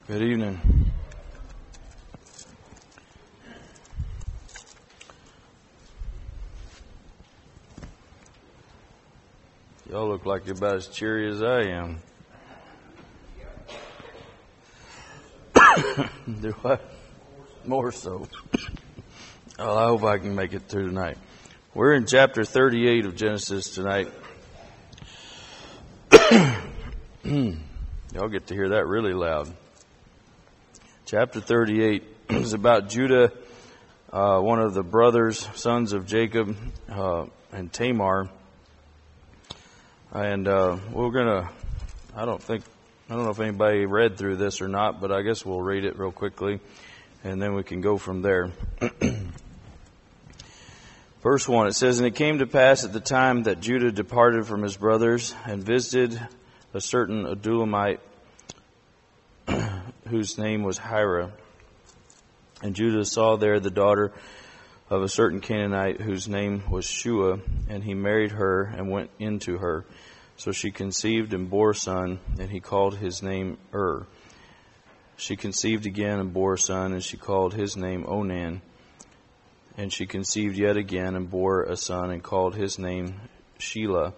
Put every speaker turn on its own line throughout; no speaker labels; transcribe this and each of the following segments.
Good evening. Y'all look like you're about as cheery as I am. Do I? More so. Well, I hope I can make it through tonight. We're in chapter 38 of Genesis tonight. Y'all get to hear that really loud. Chapter 38 is about Judah, one of the brothers, sons of Jacob, and Tamar. And we're gonna, I don't know if anybody read through this or not, but I guess we'll read it real quickly, and then we can go from there. Verse 1, it says, "And it came to pass at the time that Judah departed from his brothers and visited a certain Adulamite, whose name was Hira. And Judah saw there the daughter of a certain Canaanite, whose name was Shua, and he married her and went into her. So she conceived and bore a son, and he called his name She conceived again and bore a son, and she called his name Onan. And she conceived yet again and bore a son, and called his name Shelah.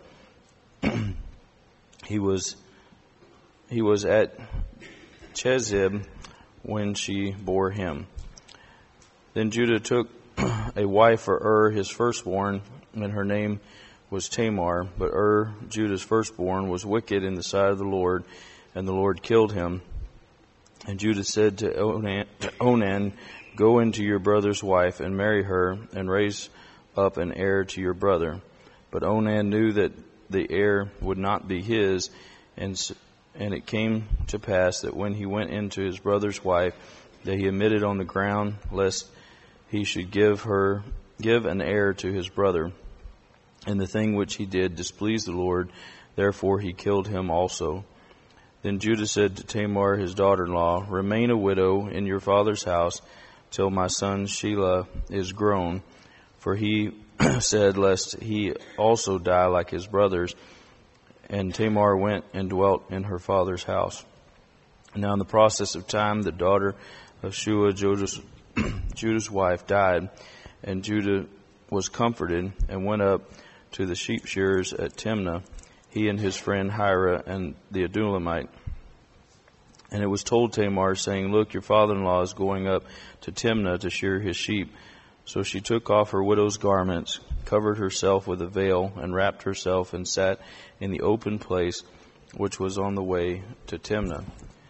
He was at Chezib when she bore him. Then Judah took a wife for his firstborn, and her name was Tamar. But Judah's firstborn, was wicked in the sight of the Lord, and the Lord killed him. And Judah said to Onan, "Go into your brother's wife and marry her, and raise up an heir to your brother." But Onan knew that the heir would not be his, and it came to pass that when he went into his brother's wife, that he admitted on the ground, lest he should give an heir to his brother. And the thing which he did displeased the Lord, therefore he killed him also. Then Judah said to Tamar his daughter-in-law, "Remain a widow in your father's house till my son Shelah is grown." For he said, lest he also die like his brothers. And Tamar went and dwelt in her father's house. Now in the process of time, the daughter of Shua, Judah's wife, died, and Judah was comforted and went up to the sheep shearers at Timnah, he and his friend Hira and the Adulamite. And it was told Tamar, saying, "Look, your father-in-law is going up to Timnah to shear his sheep." So she took off her widow's garments, covered herself with a veil, and wrapped herself, and sat in the open place which was on the way to Timnah.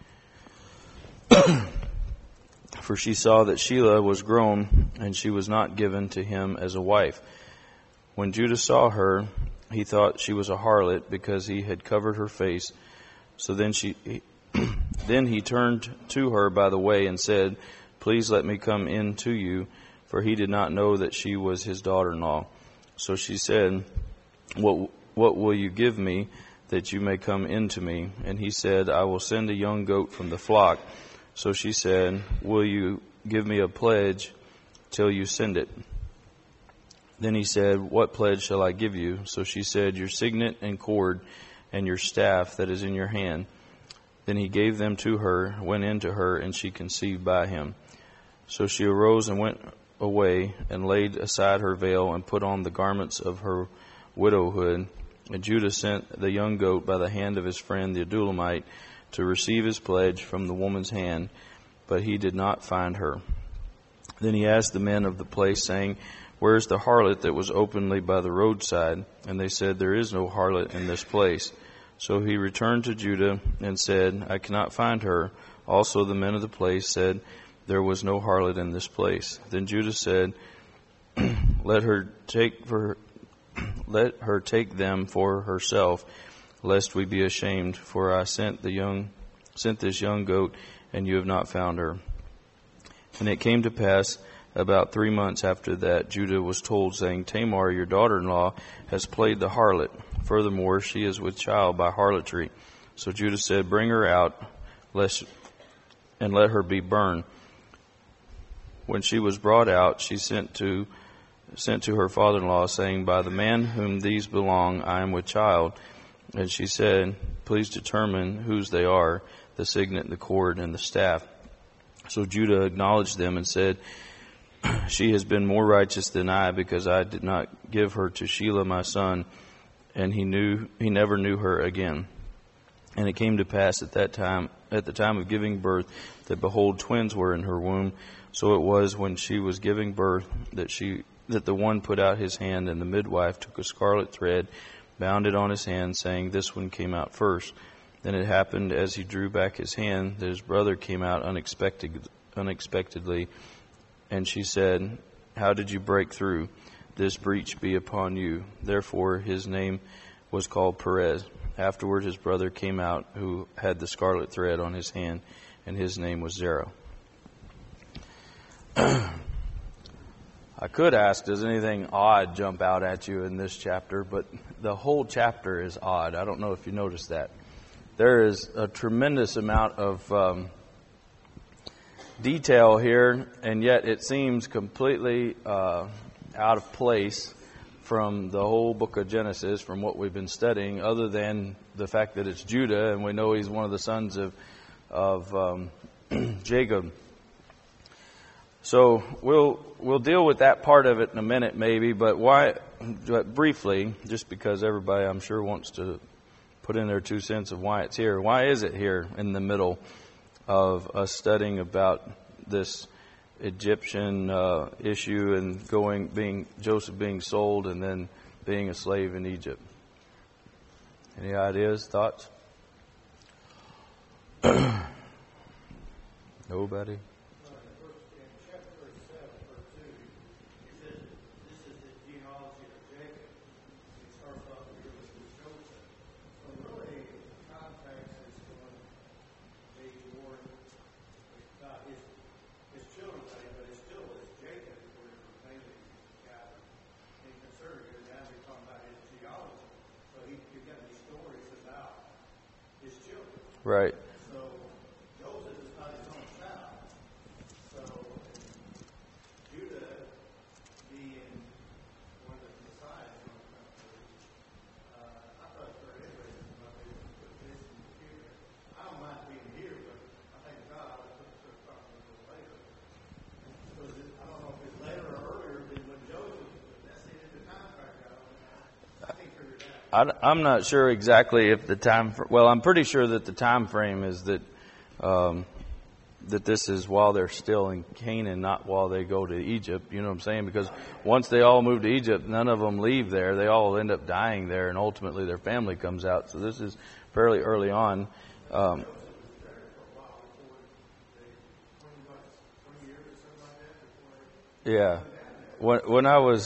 For she saw that Shelah was grown, and she was not given to him as a wife. When Judah saw her, he thought she was a harlot, because he had covered her face. So then he turned to her by the way and said, "Please let me come in to you," for he did not know that she was his daughter-in-law. So she said, What will you give me that you may come in to me?" And he said, "I will send a young goat from the flock." So she said, "Will you give me a pledge till you send it?" Then he said, "What pledge shall I give you?" So she said, "Your signet and cord, and your staff that is in your hand." Then he gave them to her, went in to her, and she conceived by him. So she arose and went away, and laid aside her veil, and put on the garments of her widowhood. And Judah sent the young goat by the hand of his friend the Adulamite to receive his pledge from the woman's hand, but he did not find her. Then he asked the men of the place, saying, "Where is the harlot that was openly by the roadside?" And they said, "There is no harlot in this place." So he returned to Judah and said, "I cannot find her." Also the men of the place said, "There was no harlot in this place." Then Judah said, Let her take them for herself, lest we be ashamed. For I sent this young goat, and you have not found her." And it came to pass about 3 months after that, Judah was told, saying, "Tamar, your daughter-in-law, has played the harlot. Furthermore, she is with child by harlotry." So Judah said, "Bring her out, and let her be burned." When she was brought out, she sent to her father-in-law, saying, "By the man whom these belong, I am with child." And she said, "Please determine whose they are, the signet, the cord, and the staff. So Judah acknowledged them and said, she has been more righteous than I, because I did not give her to Shelah my son, and he never knew her again. And it came to pass at the time of giving birth, that behold, twins were in her womb. So it was when she was giving birth that the one put out his hand, and the midwife took a scarlet thread, bound it on his hand, saying, this one came out first. Then it happened, as he drew back his hand, that his brother came out unexpectedly. And she said, how did you break through? This breach be upon you. Therefore his name was called Perez. Afterward his brother came out, who had the scarlet thread on his hand, and his name was Zerah. I could ask, does anything odd jump out at you in this chapter? But the whole chapter is odd. I don't know if you noticed that. There is a tremendous amount of detail here, and yet it seems completely out of place from the whole book of Genesis, from what we've been studying, other than the fact that it's Judah, and we know he's one of the sons of Jacob. So we'll deal with that part of it in a minute, maybe. But briefly, just because everybody, I'm sure, wants to put in their 2 cents of why it's here. Why is it here in the middle of us studying about this Egyptian issue and Joseph being sold and then being a slave in Egypt? Any ideas, thoughts? Nobody? Right.
So Joseph is not his own child. So Judah, being one of the Messiah's own country, I thought it was very interesting about they put this in the computer. I don't mind being here, but I think God will put the talk a little later. So I don't know if it's later or earlier than when Joseph, but that's the end of the contract. I think figured it out.
I'm not sure exactly if the time. Well, I'm pretty sure that the time frame is that this is while they're still in Canaan, not while they go to Egypt. You know what I'm saying? Because once they all move to Egypt, none of them leave there. They all end up dying there, and ultimately their family comes out. So this is fairly early on. Yeah. When I was.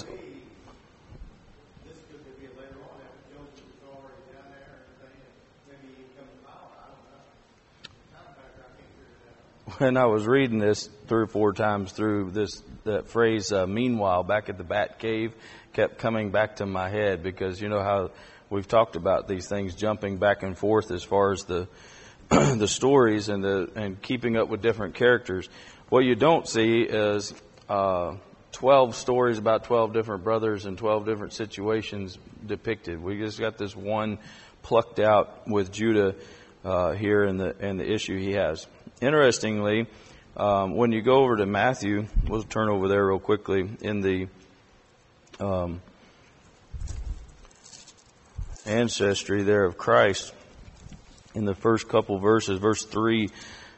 When I was reading this 3 or 4 times through that phrase, meanwhile, back at the Bat Cave, kept coming back to my head, because you know how we've talked about these things jumping back and forth as far as the the stories and keeping up with different characters. What you don't see is 12 stories about 12 different brothers and 12 different situations depicted. We just got this one plucked out with Judah here and the issue he has. Interestingly, when you go over to Matthew, we'll turn over there real quickly, in the ancestry there of Christ, in the first couple verses, verse 3,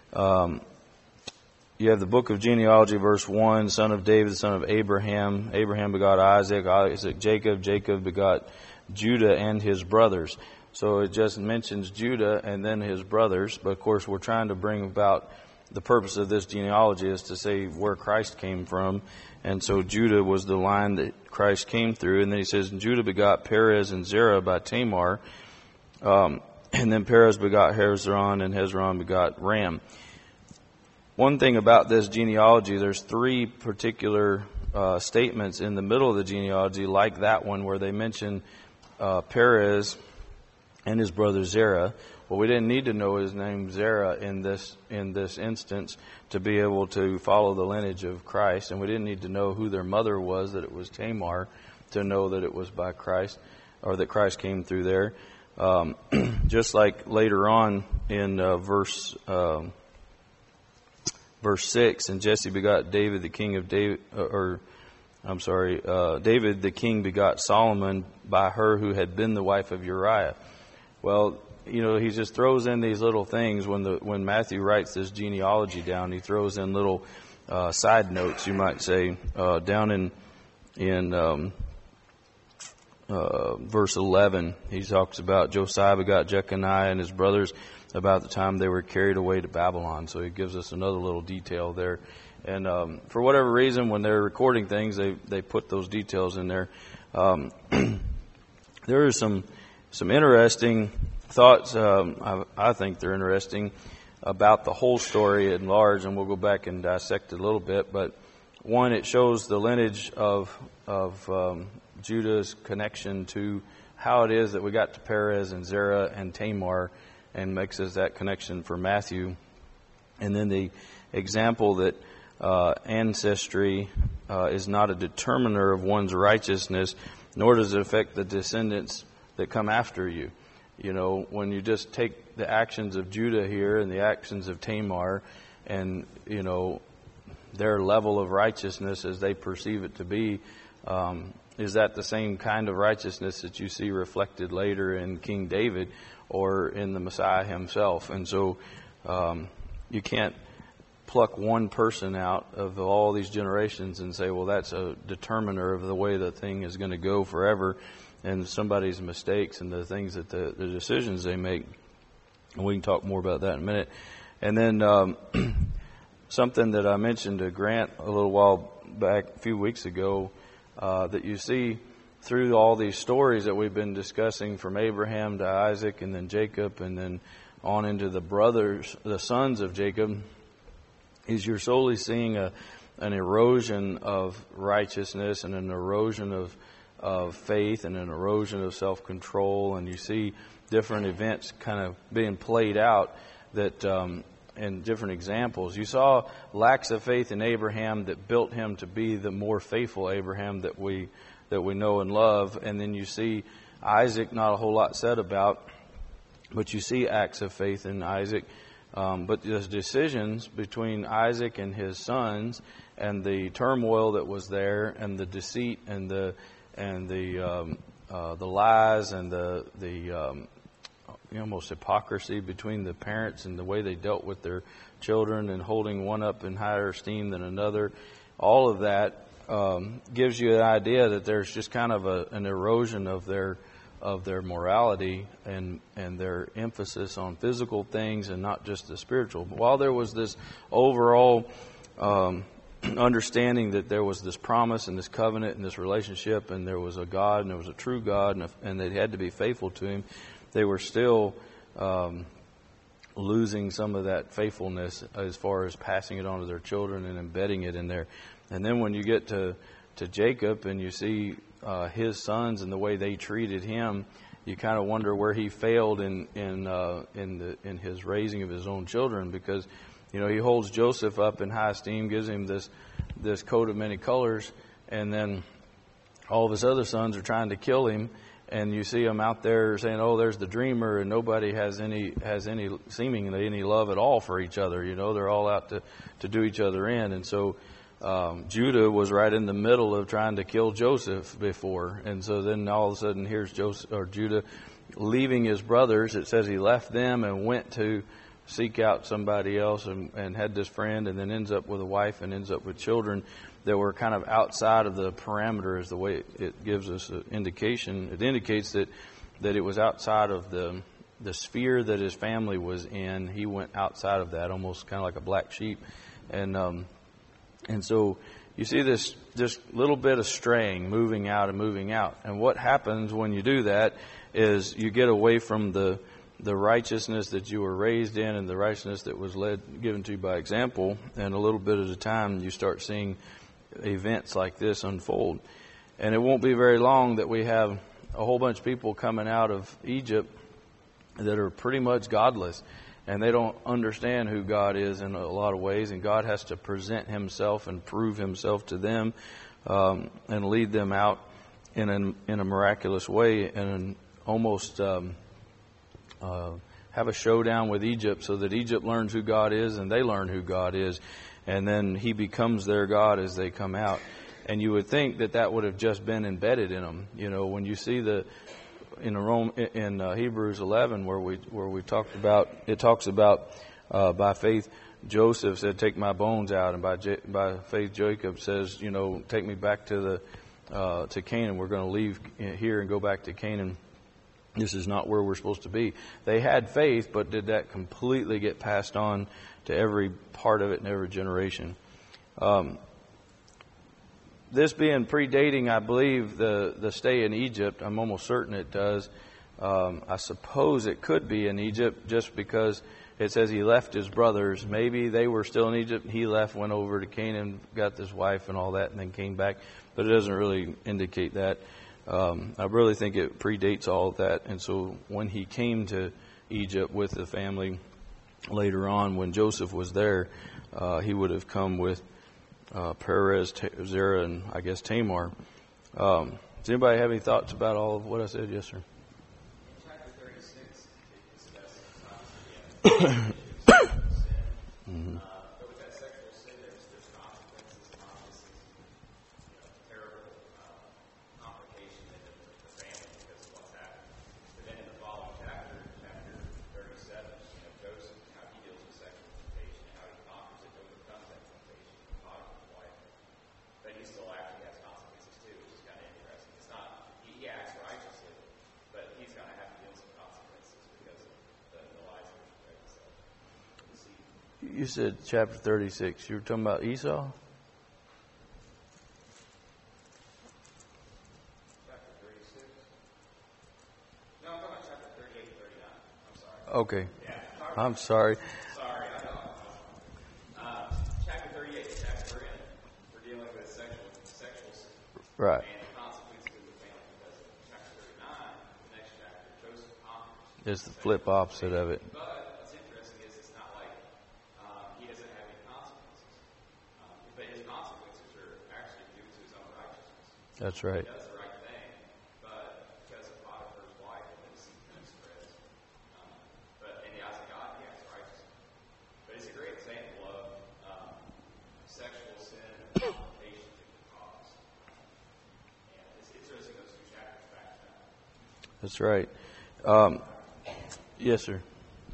you have the book of genealogy, verse 1, son of David, son of Abraham. Abraham begot Isaac, Jacob. Jacob begot Judah and his brothers. So it just mentions Judah and then his brothers. But of course, we're trying to bring about the purpose of this genealogy is to say where Christ came from. And so Judah was the line that Christ came through. And then he says, Judah begot Perez and Zerah by Tamar. And then Perez begot Hezron, and Hezron begot Ram. One thing about this genealogy, there's 3 particular statements in the middle of the genealogy, like that one, where they mention Perez and his brother Zerah. Well, we didn't need to know his name Zerah in this instance to be able to follow the lineage of Christ, and we didn't need to know who their mother was, that it was Tamar, to know that it was by Christ, or that Christ came through there. Just like later on verse 6, and Jesse begot David the king of David, David the king begot Solomon by her who had been the wife of Uriah. Well, he just throws in these little things when Matthew writes this genealogy down. He throws in little side notes, you might say, down in verse 11. He talks about Josiah begot Jeconiah and his brothers about the time they were carried away to Babylon. So he gives us another little detail there. And for whatever reason, when they're recording things, they put those details in there. There are some interesting thoughts. I think they're interesting about the whole story at large, and we'll go back and dissect it a little bit. But one, it shows the lineage of Judah's connection to how it is that we got to Perez and Zerah and Tamar, and makes us that connection for Matthew. And then the example that ancestry is not a determiner of one's righteousness, nor does it affect the descendants that come after you. When you just take the actions of Judah here and the actions of Tamar and, their level of righteousness as they perceive it to be, is that the same kind of righteousness that you see reflected later in King David or in the Messiah himself? And so you can't pluck one person out of all these generations and say, well, that's a determiner of the way the thing is going to go forever, and somebody's mistakes and the things that the decisions they make. And we can talk more about that in a minute. And then something that I mentioned to Grant a little while back, a few weeks ago, that you see through all these stories that we've been discussing, from Abraham to Isaac and then Jacob and then on into the brothers, the sons of Jacob, is you're solely seeing an erosion of righteousness and an erosion of faith and an erosion of self-control, and you see different events kind of being played out that in different examples. You saw lacks of faith in Abraham that built him to be the more faithful Abraham that we know and love, and then you see Isaac, not a whole lot said about, but you see acts of faith in Isaac. But the decisions between Isaac and his sons, and the turmoil that was there, and the deceit, and the lies, and the almost hypocrisy between the parents and the way they dealt with their children, and holding one up in higher esteem than another, all of that gives you an idea that there's just kind of an erosion of their morality and their emphasis on physical things and not just the spiritual. But while there was this overall understanding that there was this promise and this covenant and this relationship, and there was a God and there was a true God, and they had to be faithful to Him, they were still losing some of that faithfulness as far as passing it on to their children and embedding it in there. And then when you get to Jacob and you see his sons and the way they treated him, you kind of wonder where he failed in his raising of his own children, because he holds Joseph up in high esteem, gives him this coat of many colors, and then all of his other sons are trying to kill him, and you see him out there saying, "Oh, there's the dreamer," and nobody has any seemingly any love at all for each other. They're all out to do each other in, and so. Judah was right in the middle of trying to kill Joseph before, and so then all of a sudden here's Judah leaving his brothers. It says he left them and went to seek out somebody else, and had this friend, and then ends up with a wife and ends up with children that were kind of outside of the parameters. The way it gives us an indication, it indicates that it was outside of the sphere that his family was in. He went outside of that, almost kind of like a black sheep, and so you see this little bit of straying, moving out. And what happens when you do that is you get away from the righteousness that you were raised in and the righteousness that was given to you by example. And a little bit at a time, you start seeing events like this unfold. And it won't be very long that we have a whole bunch of people coming out of Egypt that are pretty much godless. And they don't understand who God is in a lot of ways, and God has to present Himself and prove Himself to them, and lead them out in a miraculous way, and almost have have a showdown with Egypt so that Egypt learns who God is and they learn who God is. And then he becomes their God as they come out. And you would think that that would have just been embedded in them. You know, when you see in Hebrews 11 where we talked about, it talks about by faith Joseph said, "Take my bones out," and by faith Jacob says, you know, "Take me back to Canaan. We're going to leave here and go back to Canaan. This is not where we're supposed to be." They had faith, but did that completely get passed on to every part of it in every generation? This being predating, I believe, the stay in Egypt, I'm almost certain it does. I suppose it could be in Egypt just because it says he left his brothers. Maybe they were still in Egypt. He left, went over to Canaan, got this wife and all that, and then came back. But it doesn't really indicate that. I really think it predates all of that. And so when he came to Egypt with the family later on, when Joseph was there, he would have come with Perez, Zerah, and I guess Tamar. Does anybody have any thoughts about all of what I said? Yes, sir.
Chapter 36 discusses but with that sexual sin, there's consequences, and obviously terrible complication in the family because of what's happened. But then in the following chapter 37, Joseph, how he deals with sexual temptation and how he conquers it to overcome that temptation in Potiphar's wife. But he still actually has consequences too, which is kind of interesting. It's not, he acts righteously, but he's going to have to deal with some consequences because of the lies that he spread. So, we'll see.
You said chapter 36. You were talking about Esau?
Chapter 36? No, I'm talking about chapter 38 and 39. I'm sorry.
Okay.
Yeah.
I'm sorry.
Sorry, I know. Chapter 38 is chapter we're in. We're dealing with sexual sin.
Right.
And the consequences of the family. Because chapter 39, the next chapter, Joseph conquers.
It's the flip opposite of it.
But what's interesting is it's not like he doesn't have any consequences. But his consequences are actually due to his own righteousness.
That's right.
He does the right thing, but because of Potiphar's wife and the deceit that spreads. But in the eyes of God, he acts righteously. But it's a great example of sexual sin and the complications it can cause. And it's interesting those two chapters back to back.
That's right. Yes, sir.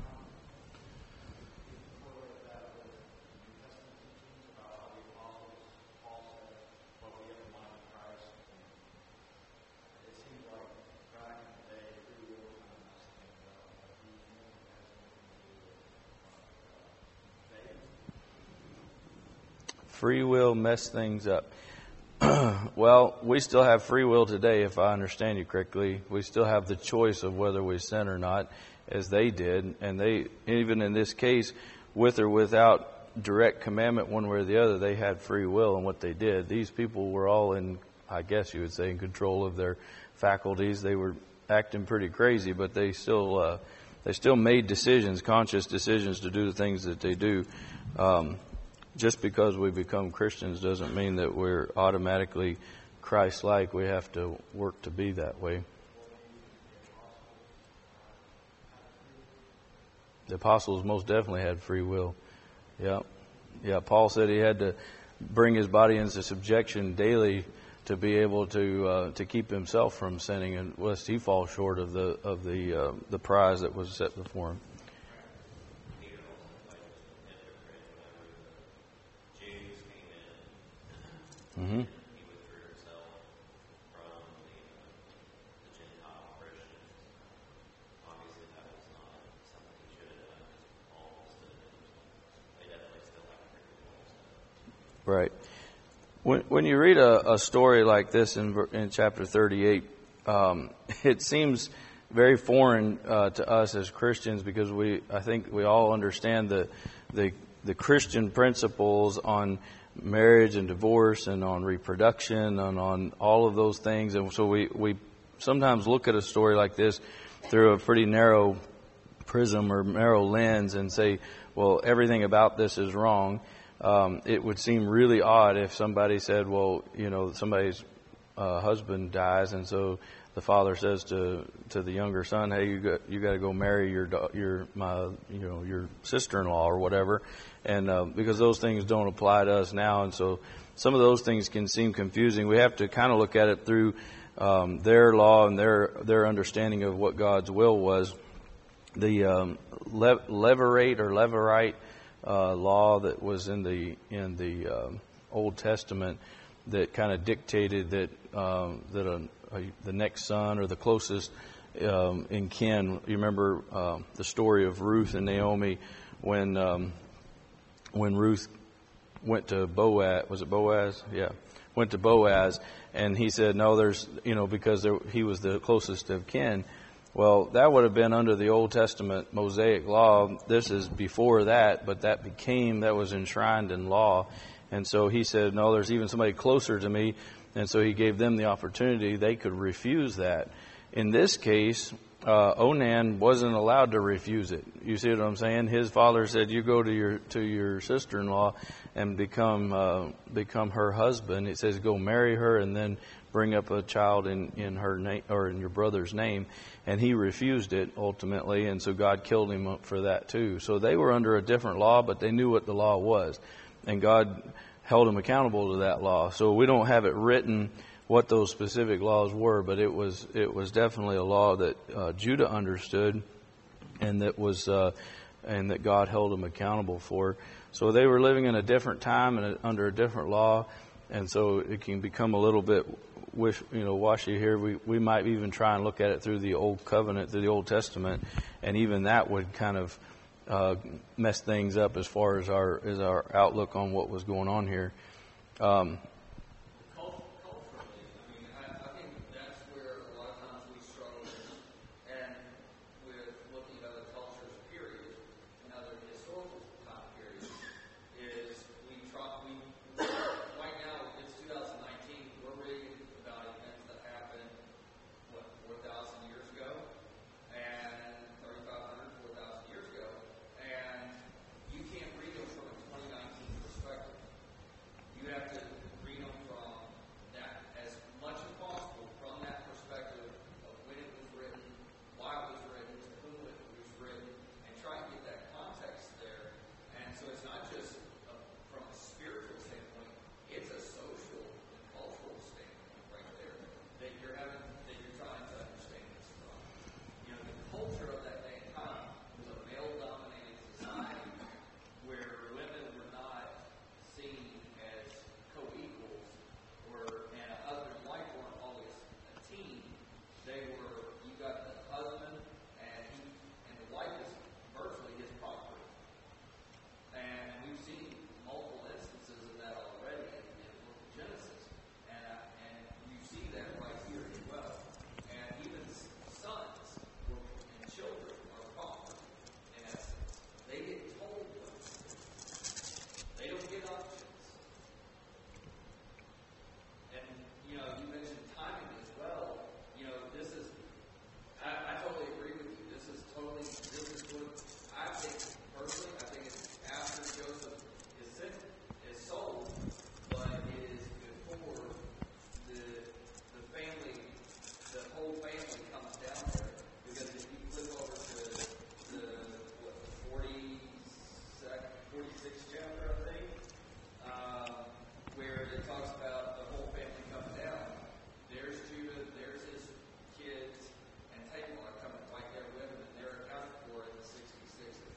Free will mess things up. Well, we still have free will today, if I understand you correctly. We still have the choice of whether we sin or not, as they did. And they, even in this case, with or without direct commandment one way or the other, they had free will in what they did. These people were all in, I guess you would say, in control of their faculties. They were acting pretty crazy, but they still made decisions, conscious decisions to do the things that they do. Just because we become Christians doesn't mean that we're automatically Christ-like. We have to work to be that way. The apostles most definitely had free will. Yeah. Paul said he had to bring his body into subjection daily to be able to keep himself from sinning, and lest he fall short of the prize that was set before him. Mm-hmm.
He withdrew himself from the Gentile Christians. Obviously, that was not something he should have done. Paul stood in. They definitely still have free will.
Right. When you read a story like this in chapter 38, it seems very foreign to us as Christians, because I think we all understand the Christian principles on marriage and divorce and on reproduction and on all of those things. And so we sometimes look at a story like this through a pretty narrow prism or narrow lens and say, well, everything about this is wrong. It would seem really odd if somebody said, well, somebody's husband dies, and so the father says to the younger son, "Hey, you got to go marry your sister-in-law or whatever," and because those things don't apply to us now, and so some of those things can seem confusing. We have to kind of look at it through their law and their understanding of what God's will was. The Levirate law that was in the Old Testament that kind of dictated that the next son or the closest in kin. You remember the story of Ruth and Naomi when Ruth went to Boaz. Was it Boaz? Yeah, went to Boaz, and he said, "No, there's because he was the closest of kin." Well, that would have been under the Old Testament Mosaic law. This is before that, but that was enshrined in law. And so he said, "No, there's even somebody closer to me." And so he gave them the opportunity. They could refuse that. In this case, Onan wasn't allowed to refuse it. You see what I'm saying? His father said, "You go to your sister-in-law and become her husband." It says, "Go marry her and then bring up a child in her name or in your brother's name." And he refused it ultimately, and so God killed him for that too. So they were under a different law, but they knew what the law was, and God held him accountable to that law. So we don't have it written what those specific laws were, but it was definitely a law that Judah understood, and that God held him accountable for. So they were living in a different time and under a different law, and so it can become a little bit washy here. We might even try and look at it through the Old Covenant, through the Old Testament, and even that would kind of mess things up as far as our outlook on what was going on here.
Culturally, I think that's where a lot of times we struggle, and with looking at other cultures, period, and other historical time periods, is right now, it's 2019, we're reading about events that happened, 4,000 years ago, and 3,500, 4,000 years ago, and you can't read them from a 2019 perspective. You have to read them from that, as much as possible, from that perspective of when it was written, why it was written, to whom it was written, and try and get that context there. And so it's not just from a spiritual standpoint, it's a social and cultural standpoint right there that you're trying to understand this from. The culture of that day and time was a male-dominated society where women were not seen as co-equals, and a husband and wife weren't always a team. You got the husband, and the wife is virtually his property. And we've seen multiple instances of that already in the book of Genesis. And you see that right here as well. And even sons and children are property, in essence. They get told what to do. They don't get options. And, you mentioned timing as well. This is, I totally agree with you. This is what I think, personally, I think it's after Joseph is sold, but it is before the family, the whole family comes down there. Because if you flip over to the 46th chapter, I think, where it talks about the whole family coming down. There's Judah, there's his kids, and Tamar coming right there with him, and they're accounted for in the 66 that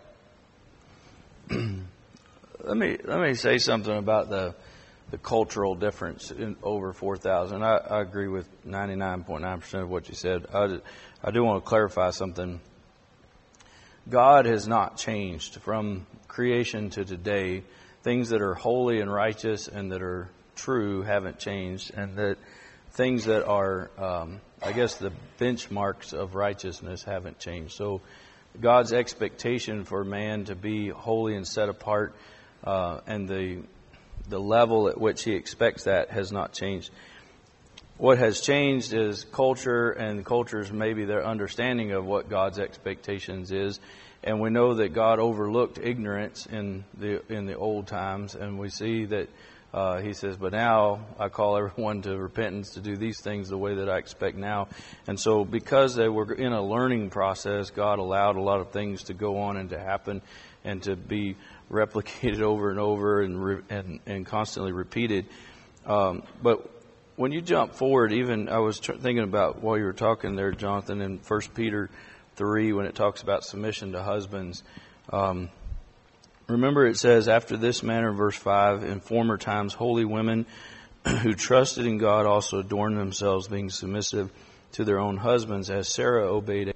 come down.
Let me say something about the cultural difference in over 4,000. I agree with 99.9% of what you said. I do want to clarify something. God has not changed from creation to today. Things that are holy and righteous and that are true haven't changed, and that things that are, the benchmarks of righteousness haven't changed. So God's expectation for man to be holy and set apart, and the level at which He expects that has not changed. What has changed is culture, and culture's maybe their understanding of what God's expectations is. And we know that God overlooked ignorance in the old times, and we see that He says, but now I call everyone to repentance to do these things the way that I expect now. And so because they were in a learning process, God allowed a lot of things to go on and to happen and to be replicated over and over and constantly repeated. But when you jump forward, even I was thinking about while you were talking there, Jonathan, in 1 Peter 3, when it talks about submission to husbands. Remember it says, after this manner, verse 5, in former times holy women who trusted in God also adorned themselves, being submissive to their own husbands, as Sarah obeyed.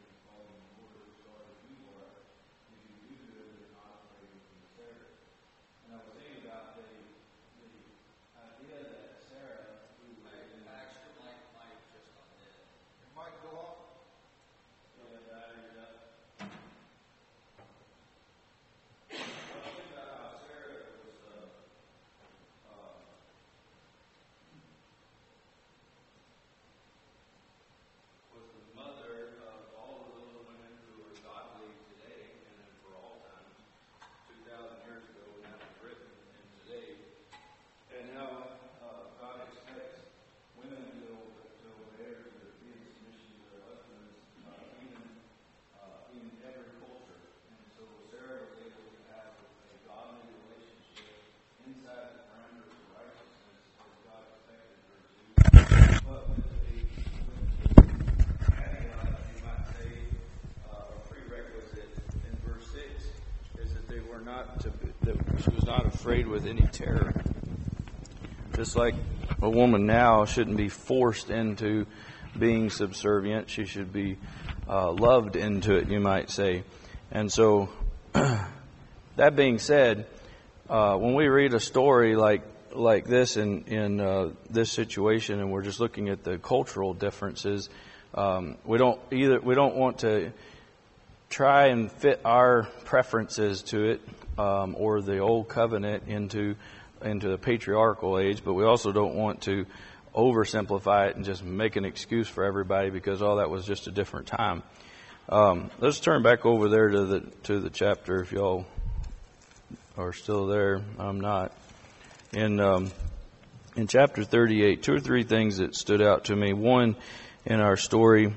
She was not afraid with any terror. Just like a woman now shouldn't be forced into being subservient. She should be loved into it, you might say. And so, that being said, when we read a story like this in this situation, and we're just looking at the cultural differences, we don't want to try and fit our preferences to it, or the old covenant into the patriarchal age, but we also don't want to oversimplify it and just make an excuse for everybody because all that was just a different time. Let's turn back over there to the chapter if y'all are still there. I'm not. In chapter 38, 2 or 3 things that stood out to me. One, in our story,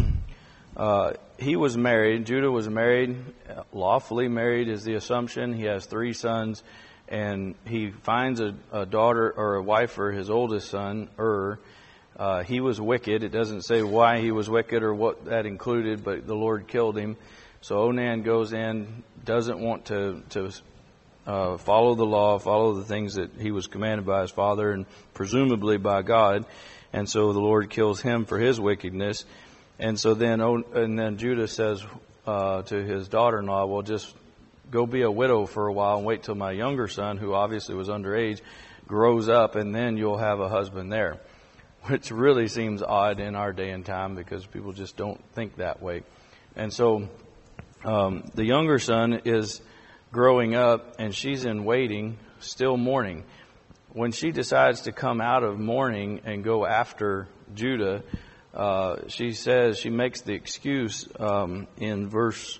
he was married. Judah was married, lawfully married is the assumption. He has 3 sons, and he finds a daughter or a wife for his oldest son, He was wicked. It doesn't say why he was wicked or what that included, but the Lord killed him. So Onan goes in, doesn't want to follow the law, follow the things that he was commanded by his father and presumably by God. And so the Lord kills him for his wickedness. And so then Judah says to his daughter-in-law, well, just go be a widow for a while and wait till my younger son, who obviously was underage, grows up, and then you'll have a husband there. Which really seems odd in our day and time because people just don't think that way. And so the younger son is growing up and she's in waiting, still mourning. When she decides to come out of mourning and go after Judah, she makes the excuse in verse,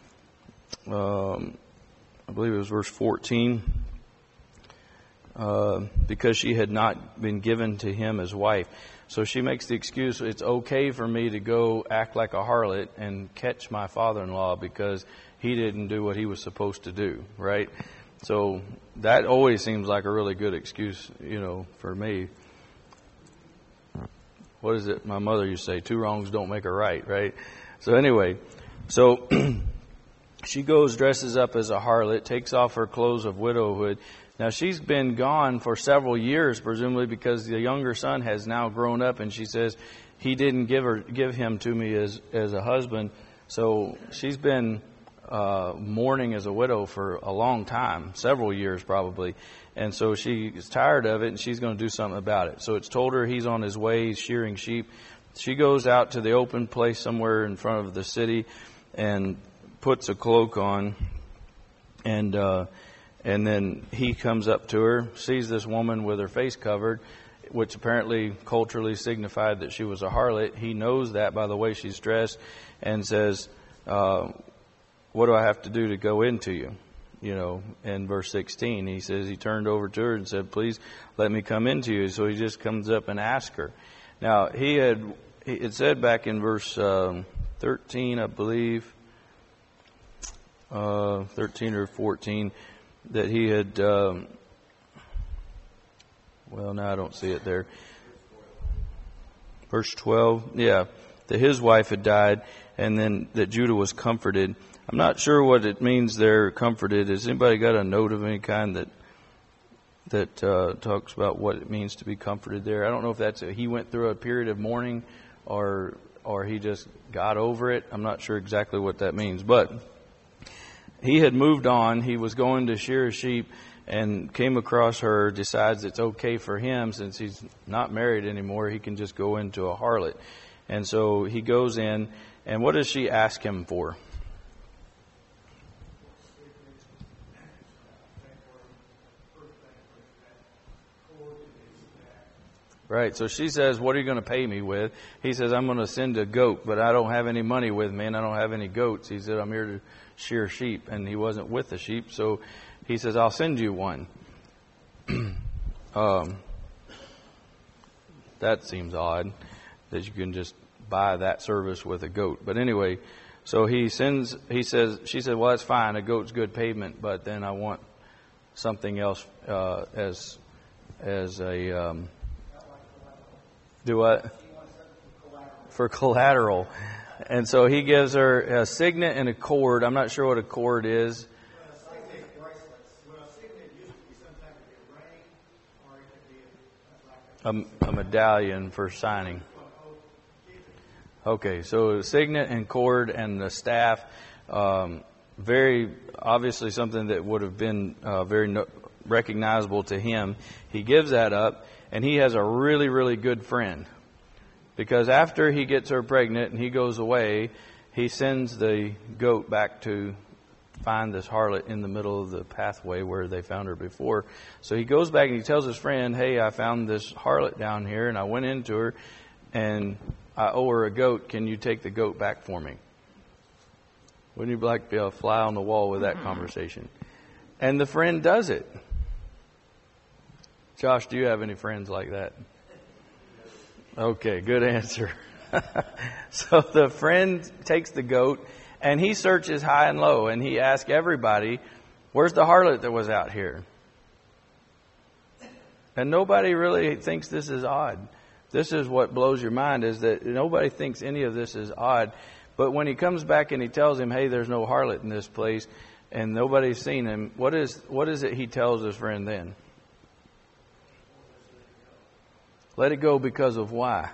I believe it was verse 14, because she had not been given to him as wife. So she makes the excuse, it's okay for me to go act like a harlot and catch my father-in-law because he didn't do what he was supposed to do, right? So that always seems like a really good excuse, for me. What is it my mother used to say? 2 wrongs don't make a right? So anyway, she goes, dresses up as a harlot, takes off her clothes of widowhood. Now, she's been gone for several years, presumably because the younger son has now grown up, and she says, he didn't give him to me as a husband. So she's been mourning as a widow for a long time, several years probably. And so she is tired of it, and she's going to do something about it. So it's told her he's on his way, he's shearing sheep. She goes out to the open place somewhere in front of the city and puts a cloak on, and then he comes up to her, sees this woman with her face covered, which apparently culturally signified that she was a harlot. He knows that by the way she's dressed and says, what do I have to do to go into you? In verse 16, he says he turned over to her and said, please let me come into you. So he just comes up and asks her. Now, it said back in verse 13, I believe, 13 or 14, that he had, now I don't see it there. Verse 12, that his wife had died, and then that Judah was comforted. I'm not sure what it means there, comforted. Has anybody got a note of any kind that talks about what it means to be comforted there? I don't know if that's he went through a period of mourning or he just got over it. I'm not sure exactly what that means. But he had moved on. He was going to shear sheep and came across her, decides it's okay for him, since he's not married anymore, he can just go into a harlot. And so he goes in, and what does she ask him for? Right, so she says, what are you going to pay me with? He says, I'm going to send a goat, but I don't have any money with me, and I don't have any goats. He said, I'm here to shear sheep, and he wasn't with the sheep, so he says, I'll send you one. That seems odd, that you can just buy that service with a goat. But anyway, so she said, well, that's fine, a goat's good payment, but then I want something else as a... Do what? For collateral. And so he gives her a signet and a cord. I'm not sure what a cord is.
Signet bracelets. Well, a signet used to be sometimes a ring, or it could be
A medallion for signing. Okay, so signet and cord and the staff, very obviously something that would have been very recognizable to him. He gives that up. And he has a really, really good friend. Because after he gets her pregnant and he goes away, he sends the goat back to find this harlot in the middle of the pathway where they found her before. So he goes back and he tells his friend, hey, I found this harlot down here and I went into her and I owe her a goat. Can you take the goat back for me? Wouldn't you like to be a fly on the wall with that conversation? And the friend does it. Josh, do you have any friends like that? Okay, good answer. So the friend takes the goat and he searches high and low and he asks everybody, where's the harlot that was out here? And nobody really thinks this is odd. This is what blows your mind, is that nobody thinks any of this is odd. But when he comes back and he tells him, hey, there's no harlot in this place and nobody's seen him, what is it he tells his friend then? Let it go because of why?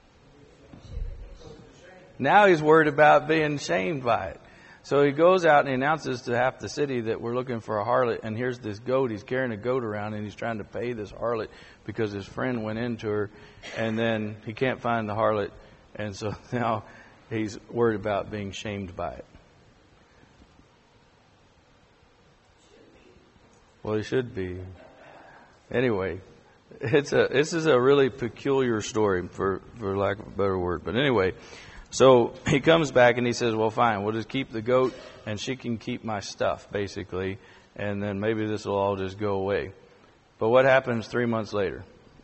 Now he's worried about being shamed by it. So he goes out and he announces to half the city that we're looking for a harlot. And here's this goat. He's carrying a goat around and he's trying to pay this harlot because his friend went into her. And then he can't find the harlot. And so now he's worried about being shamed by it. Well, he should be. Anyway. This is a really peculiar story, for lack of a better word. But anyway, so he comes back and he says, well, fine, we'll just keep the goat and she can keep my stuff, basically. And then maybe this will all just go away. But what happens 3 months later?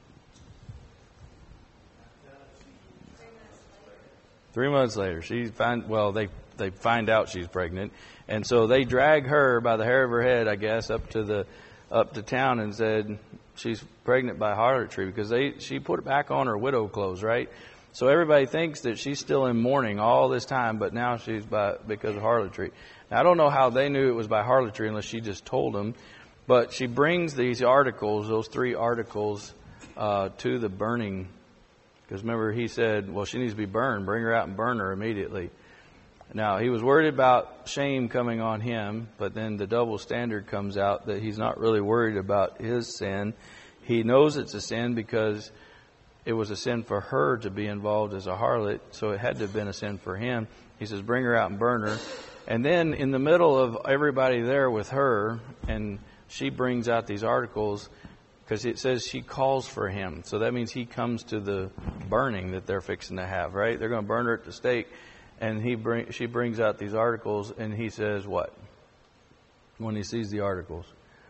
3 months later, they find out she's pregnant. And so they drag her by the hair of her head, I guess, up to town and said, she's pregnant by harlotry, because she put it back on her widow clothes, right? So everybody thinks that she's still in mourning all this time, but now she's because of harlotry. Now, I don't know how they knew it was by harlotry unless she just told them, but she brings these articles, those 3 articles, to the burning, because remember he said, well, she needs to be burned. Bring her out and burn her immediately. Now, he was worried about shame coming on him, but then the double standard comes out that he's not really worried about his sin. He knows it's a sin because it was a sin for her to be involved as a harlot, so it had to have been a sin for him. He says, bring her out and burn her. And then in the middle of everybody there with her, and she brings out these articles, because it says she calls for him. So that means he comes to the burning that they're fixing to have, right? They're going to burn her at the stake. And she brings out these articles, and he says what? When he sees the articles.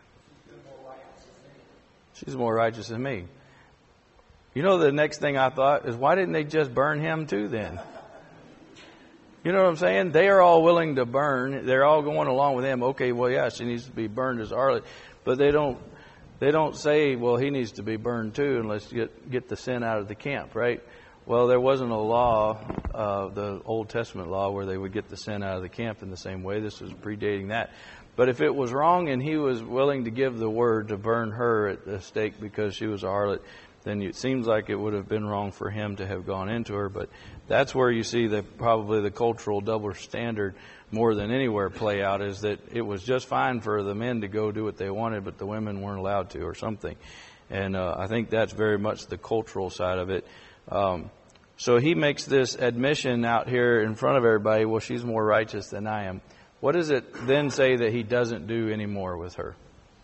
She's more righteous than me. You know, the next thing I thought is, why didn't they just burn him too then? You know what I'm saying? They are all willing to burn. They're all going along with him. Okay, well, yeah, she needs to be burned as harlot. But they don't say, well, he needs to be burned too, and let's get the sin out of the camp, right? Well, there wasn't a law, the Old Testament law, where they would get the sin out of the camp in the same way. This was predating that. But if it was wrong and he was willing to give the word to burn her at the stake because she was a harlot, then it seems like it would have been wrong for him to have gone into her. But that's where you see probably the cultural double standard more than anywhere play out, is that it was just fine for the men to go do what they wanted, but the women weren't allowed to, or something. And I think that's very much the cultural side of it. So he makes this admission out here in front of everybody, well, she's more righteous than I am. What does it then say that he doesn't do anymore with her?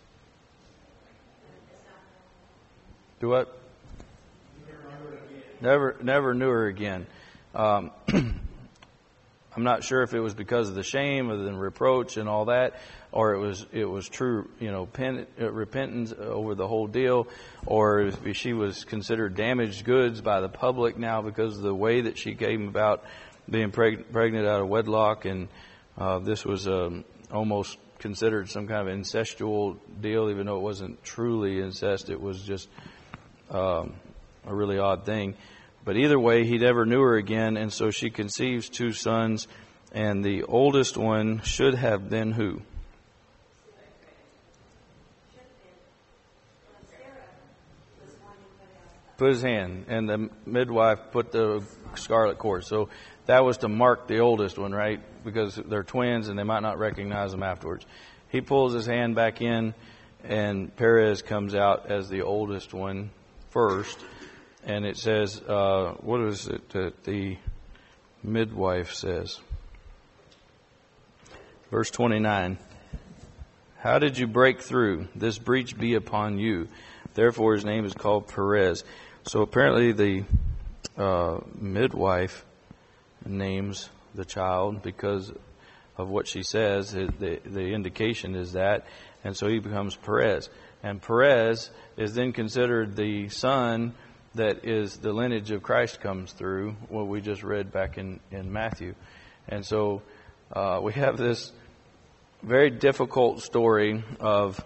Do what? Never knew her again. I'm not sure if it was because of the shame or the reproach and all that, or it was true, repentance over the whole deal, or if she was considered damaged goods by the public now because of the way that she came about being pregnant out of wedlock, and this was almost considered some kind of incestual deal, even though it wasn't truly incest. It was just a really odd thing. But either way, he never knew her again, and so she conceives 2 sons, and the oldest one should have been who? Put his hand, and the midwife put the scarlet cord. So that was to mark the oldest one, right? Because they're twins and they might not recognize them afterwards. He pulls his hand back in, and Perez comes out as the oldest one first. And it says, what is it that the midwife says? Verse 29. How did you break through? This breach be upon you. Therefore his name is called Perez. So apparently the midwife names the child because of what she says. The indication is that. And so he becomes Perez. And Perez is then considered the son that is the lineage of Christ comes through, what we just read back in Matthew. And so we have this very difficult story of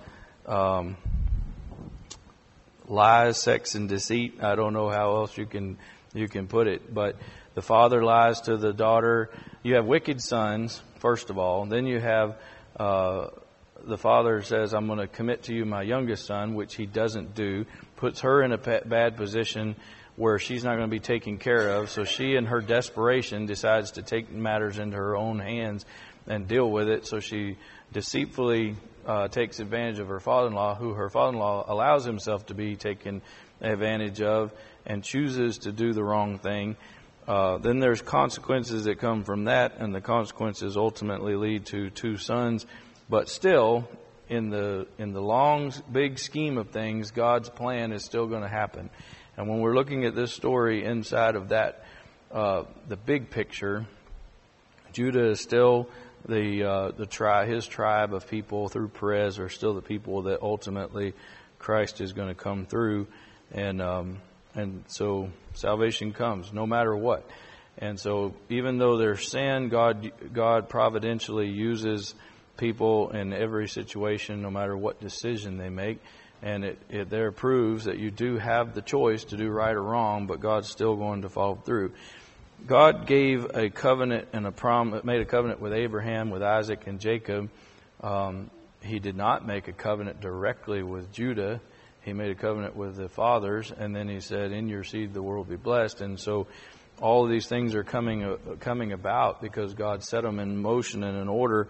lies, sex, and deceit. I don't know how else you can put it. But the father lies to the daughter. You have wicked sons, first of all. Then you have the father says, I'm going to commit to you my youngest son, which he doesn't do. Puts her in a bad position where she's not going to be taken care of. So she, in her desperation, decides to take matters into her own hands and deal with it. So she deceitfully takes advantage of her father-in-law, who her father-in-law allows himself to be taken advantage of, and chooses to do the wrong thing. Then there's consequences that come from that, and the consequences ultimately lead to 2 sons. But still, in the long, big scheme of things, God's plan is still going to happen. And when we're looking at this story inside of that, the big picture, Judah is still his tribe of people through Perez are still the people that ultimately Christ is going to come through, and so salvation comes no matter what. And so even though there's sin, God providentially uses people in every situation, no matter what decision they make. And it there proves that you do have the choice to do right or wrong, but God's still going to follow through. God gave a covenant and made a covenant with Abraham, with Isaac, and Jacob. He did not make a covenant directly with Judah. He made a covenant with the fathers, and then he said, in your seed the world will be blessed. And so all of these things are coming about because God set them in motion and in order.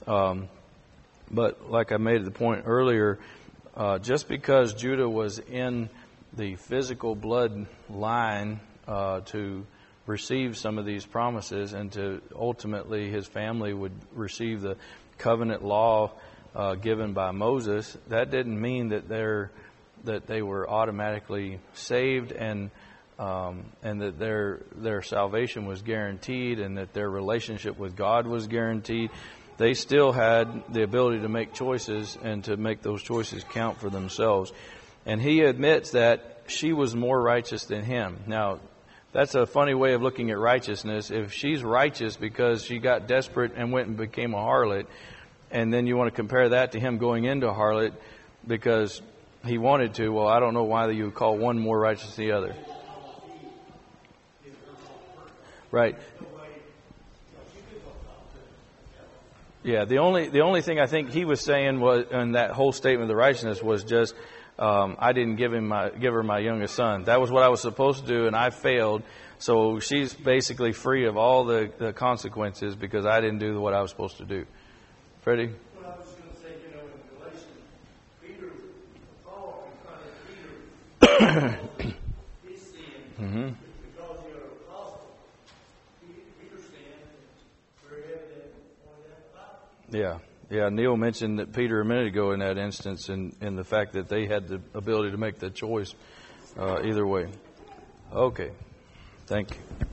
But like I made the point earlier, just because Judah was in the physical blood line to receive some of these promises, and to ultimately his family would receive the covenant law given by Moses, that didn't mean that they were automatically saved and and that their salvation was guaranteed, and that their relationship with God was guaranteed, they still had the ability to make choices and to make those choices count for themselves. And he admits that she was more righteous than him. Now, that's a funny way of looking at righteousness. If she's righteous because she got desperate and went and became a harlot, and then you want to compare that to him going into a harlot because he wanted to, well, I don't know why you would call one more righteous than the other. Right. Yeah, the only thing I think he was saying was, in that whole statement of the righteousness, was just, I didn't give her my youngest son. That was what I was supposed to do, and I failed. So she's basically free of all the consequences because I didn't do what I was supposed to do. Freddie?
Well, I was going to say, in Galatians, Peter, Paul confronted Peter. His sin, because you're an apostle. Peter's sin is very evident on that Bible.
Yeah. Neil mentioned that Peter a minute ago in that instance, and the fact that they had the ability to make the choice either way. Okay. Thank you.